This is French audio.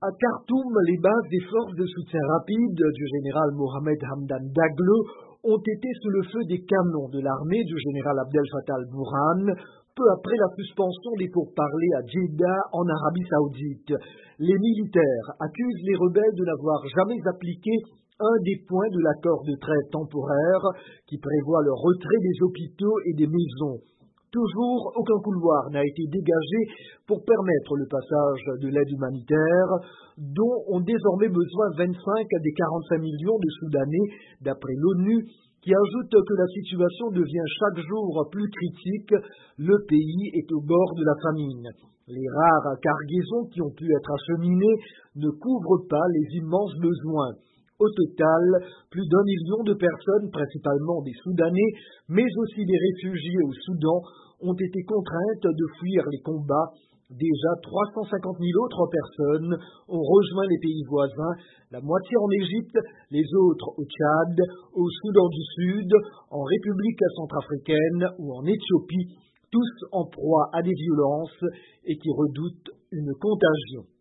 À Khartoum, les bases des forces de soutien rapide du général Mohamed Hamdan Daglo ont été sous le feu des canons de l'armée du général Abdel Fattah al-Burhan, peu après la suspension des pourparlers à Djeddah en Arabie Saoudite. Les militaires accusent les rebelles de n'avoir jamais appliqué un des points de l'accord de trêve temporaire qui prévoit le retrait des hôpitaux et des maisons. Toujours, aucun couloir n'a été dégagé pour permettre le passage de l'aide humanitaire, dont ont désormais besoin 25 des 45 millions de Soudanais, d'après l'ONU, qui ajoute que la situation devient chaque jour plus critique. Le pays est au bord de la famine. Les rares cargaisons qui ont pu être acheminées ne couvrent pas les immenses besoins. Au total, plus d'1 million de personnes, principalement des Soudanais, mais aussi des réfugiés au Soudan, ont été contraintes de fuir les combats. Déjà 350 000 autres personnes ont rejoint les pays voisins, la moitié en Égypte, les autres au Tchad, au Soudan du Sud, en République centrafricaine ou en Éthiopie, tous en proie à des violences et qui redoutent une contagion.